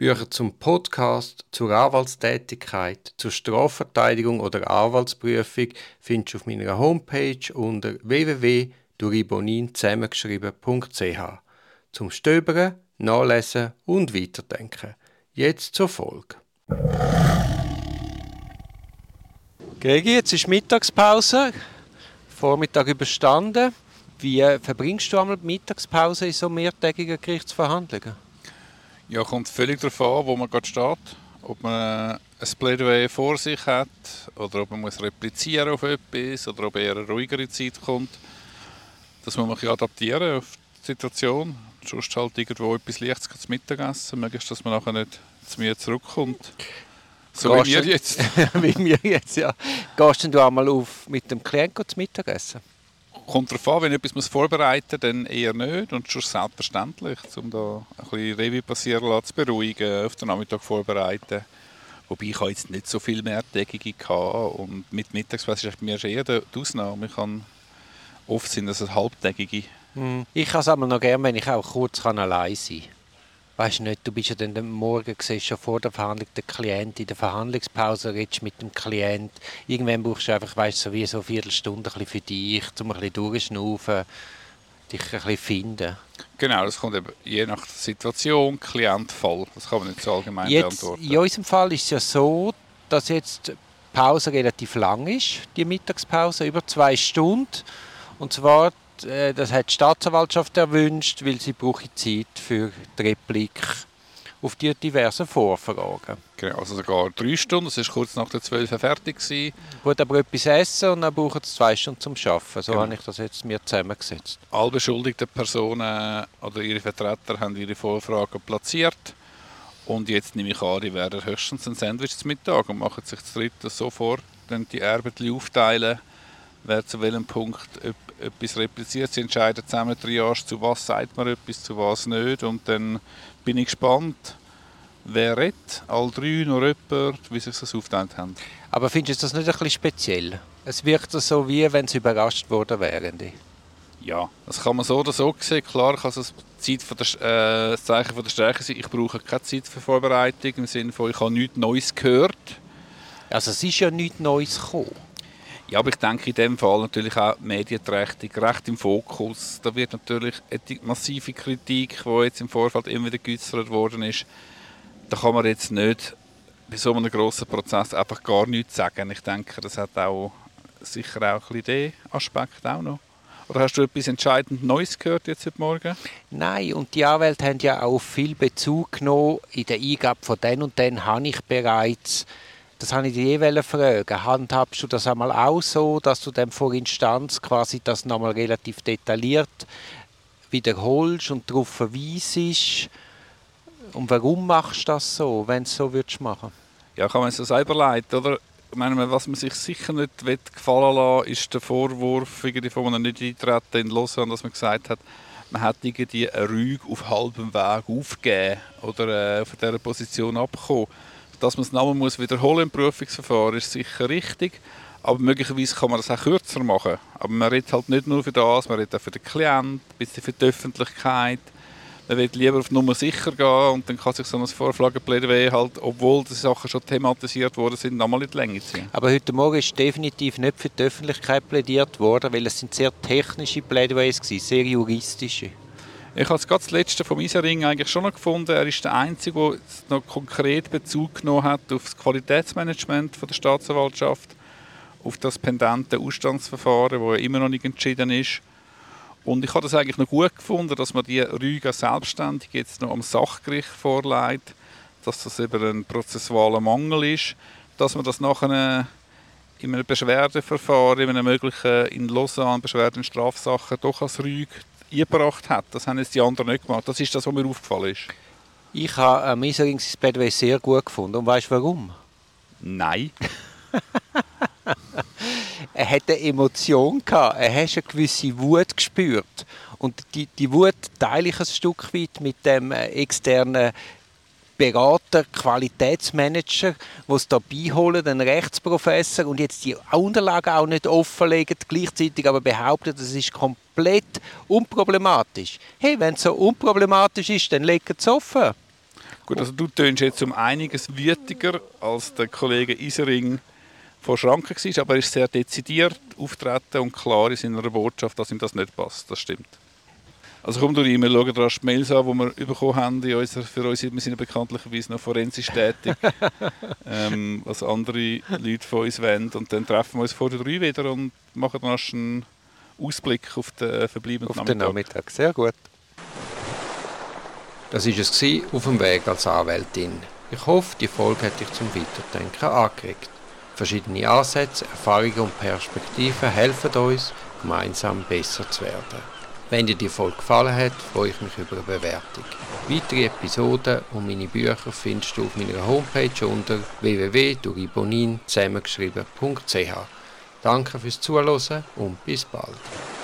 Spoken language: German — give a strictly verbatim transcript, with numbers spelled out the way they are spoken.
Bücher zum Podcast, zur Anwaltstätigkeit, zur Strafverteidigung oder Anwaltsprüfung findest du auf meiner Homepage unter w w w punkt duribonin zusammengeschrieben punkt c h. Zum Stöbern, Nachlesen und Weiterdenken. Jetzt zur Folge. Gregi, jetzt ist Mittagspause. Vormittag überstanden. Wie verbringst du einmal die Mittagspause in so mehrtägigen Gerichtsverhandlungen? Ja, kommt völlig darauf an, wo man gerade steht. Ob man ein Plädoyer vor sich hat oder ob man muss replizieren auf etwas oder ob eher eine ruhigere Zeit kommt. Das muss man ein adaptieren auf die Situation. Sonst halt irgendwo etwas Leichtes zum Mittagessen. Möglichst, dass man nachher nicht zu mir zurückkommt. So Gehst wie wir du, jetzt. wie wir jetzt, ja. Gehst du einmal auf mit dem Klienten zum Mittagessen? Kommt darauf an, wenn ich etwas vorbereiten muss, dann eher nicht. Und schon selbstverständlich, um da ein bisschen Revue passieren lassen, zu beruhigen, auf den Nachmittag vorbereiten. Wobei ich jetzt nicht so viel mehrtägige hatte. Und mit Mittagspause ist mir eher die Ausnahme. Ich kann oft sind das halbtägige. Hm. Ich kann es aber noch gerne, wenn ich auch kurz allein sein kann. Weißt du nicht, du bist ja dann am Morgen siehst, schon vor der Verhandlung der Klient, in der Verhandlungspause redest mit dem Klient. Irgendwann brauchst du einfach, weißt, so wie so eine Viertelstunde ein bisschen für dich, um ein bisschen durchzuschnaufen, dich ein bisschen finden. Genau, das kommt eben je nach Situation, Klient, Fall. Das kann man nicht so allgemein jetzt, beantworten. In unserem Fall ist es ja so, dass jetzt die Pause relativ lang ist, die Mittagspause, über zwei Stunden. Und zwar das hat die Staatsanwaltschaft erwünscht, weil sie brauche Zeit für die Replik auf die diversen Vorfragen. Genau, also sogar drei Stunden, das war kurz nach der zwölf fertig. Ich wollte aber etwas essen und dann brauchen sie zwei Stunden zum Arbeiten. So genau. habe ich das jetzt mir zusammengesetzt. Alle beschuldigten Personen oder ihre Vertreter haben ihre Vorfragen platziert. Und jetzt nehme ich an, die werden höchstens ein Sandwich zum Mittag und machen sich zu dritt sofort dann die Arbeit aufteilen, wer zu welchem Punkt etwas repliziert. Sie entscheiden zusammen Triage, zu was sagt man etwas, zu was nicht. Und dann bin ich gespannt, wer redet. Alle drei, noch jemand, wie sich das aufgeteilt haben. Aber findest du das nicht ein bisschen speziell? Es wirkt so, wie wenn sie überrascht worden wären. Ja, das kann man so oder so sehen. Klar kann es das, Zeit von der, äh, das Zeichen von der Stärke sein. Ich brauche keine Zeit für Vorbereitung, im Sinne von, ich habe nichts Neues gehört. Also es ist ja nichts Neues gekommen. Ja, aber ich denke in dem Fall natürlich auch medienträchtig, recht im Fokus. Da wird natürlich eine massive Kritik, die jetzt im Vorfeld immer wieder geäußert worden ist. Da kann man jetzt nicht bei so einem grossen Prozess einfach gar nichts sagen. Ich denke, das hat auch sicher auch ein bisschen den Aspekt auch noch. Oder hast du etwas entscheidend Neues gehört jetzt heute Morgen? Nein, und die Anwälte haben ja auch viel Bezug genommen. In der Eingabe von den und den habe ich bereits. Das wollte ich dich eh fragen. Handhabst du das einmal auch so, dass du dann vor Instanz quasi das nochmal relativ detailliert wiederholst und darauf verweisst? Und warum machst du das so, wenn du es so würdest machen? Ja, kann man es so selber leiten, oder? Ich meine, was man sich sicher nicht gefallen lassen will, ist der Vorwurf von einem Nicht-Eintreten in Lausanne, dass man gesagt hat, man hat irgendwie eine Rüge auf halbem Weg aufgegeben oder äh, von dieser Position abgekommen. Dass man es nochmal muss wiederholen im Prüfungsverfahren ist sicher richtig, aber möglicherweise kann man das auch kürzer machen. Aber man redet halt nicht nur für das, man redet auch für den Klienten, ein bisschen für die Öffentlichkeit. Man will lieber auf Nummer sicher gehen und dann kann sich so ein Vorfrageplädoyer halt, obwohl die Sachen schon thematisiert worden sind, nochmal in die Länge ziehen. Aber heute Morgen ist definitiv nicht für die Öffentlichkeit plädiert worden, weil es sind sehr technische Plädoyers gewesen, sehr juristische. Ich habe gerade das letzte vom Isering eigentlich schon noch gefunden. Er ist der Einzige, der noch konkret Bezug genommen hat auf das Qualitätsmanagement von der Staatsanwaltschaft, auf das pendente Ausstandsverfahren, das ja immer noch nicht entschieden ist. Und ich habe das eigentlich noch gut gefunden, dass man die Rüge selbstständig jetzt noch am Sachgericht vorlegt, dass das eben ein prozessualer Mangel ist, dass man das nachher in einem Beschwerdeverfahren, in einem möglichen in Lausanne Beschwerde in Strafsachen doch als Rüge eingebracht hat. Das haben jetzt die anderen nicht gemacht. Das ist das, was mir aufgefallen ist. Ich habe am Isering sein Plädoyer sehr gut gefunden. Und weißt du warum? Nein. Er hatte eine Emotion gehabt. Er hat eine gewisse Wut gespürt. Und die, die Wut teile ich ein Stück weit mit dem externen Berater, Qualitätsmanager, die es da beiholen, einen Rechtsprofessor und jetzt die Unterlagen auch nicht offenlegen, gleichzeitig aber behaupten, das ist komplett unproblematisch. Hey, wenn es so unproblematisch ist, dann legt es offen. Gut, also du tönst jetzt um einiges wütiger als der Kollege Isering vor Schranken war, aber er ist sehr dezidiert auftreten und klar in seiner Botschaft, dass ihm das nicht passt. Das stimmt. Also komm durch E-Mail, schau dir die Mails an, die wir bekommen haben. In unserer, für uns wir sind ja bekanntlicherweise noch forensisch tätig, ähm, was andere Leute von uns wollen. Und dann treffen wir uns vor der drei wieder und machen dann einen Ausblick auf den verbleibenden auf Nachmittag. Den Nachmittag. Sehr gut. Das war es auf dem Weg als Anwältin. Ich hoffe, die Folge hat dich zum Weiterdenken angeregt. Verschiedene Ansätze, Erfahrungen und Perspektiven helfen uns, gemeinsam besser zu werden. Wenn dir die Folge gefallen hat, freue ich mich über eine Bewertung. Weitere Episoden und meine Bücher findest du auf meiner Homepage unter w w w punkt duribonin zusammengeschrieben punkt c h. Danke fürs Zuhören und bis bald.